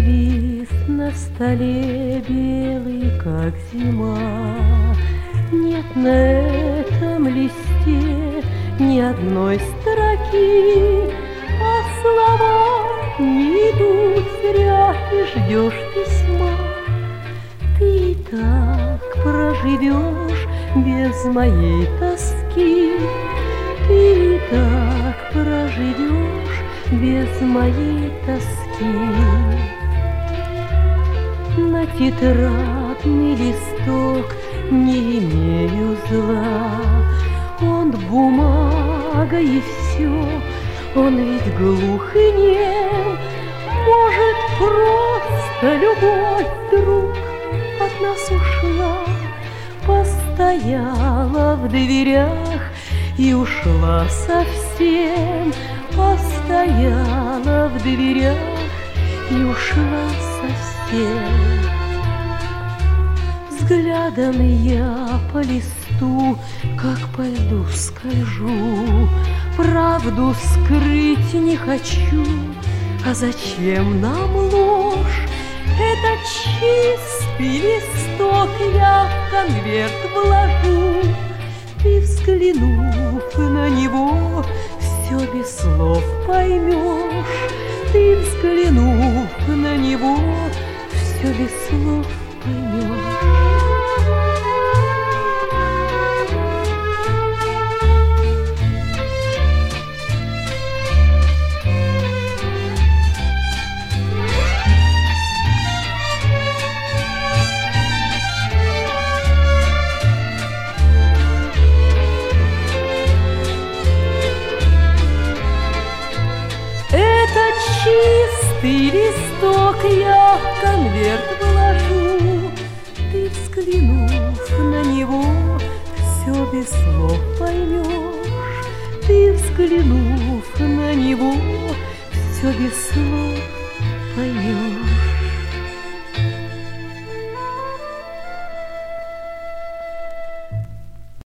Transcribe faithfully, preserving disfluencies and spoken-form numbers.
завис на столе белый, как зима. Нет на этом листе ни одной строки, а слова не идут зря, и ждешь письма. Ты и так проживешь без моей тоски, ты и так проживешь без моей тоски. На тетрадный листок не имею зла, он бумага и все, он ведь глух и нем. Может, просто любовь вдруг от нас ушла, постояла в дверях и ушла совсем, постояла в дверях и ушла совсем. Взглядом я по листу, как по льду скольжу, правду скрыть не хочу, а зачем нам ложь? Этот чистый листок я в конверт вложу. Ты, взглянув на него, все без слов поймешь. Ты, взглянув на него, все без слов поймешь. Чистый листок я в конверт вложу. Ты, взглянув на него, все без слов поймешь. Ты, взглянув на него, все без слов поймешь.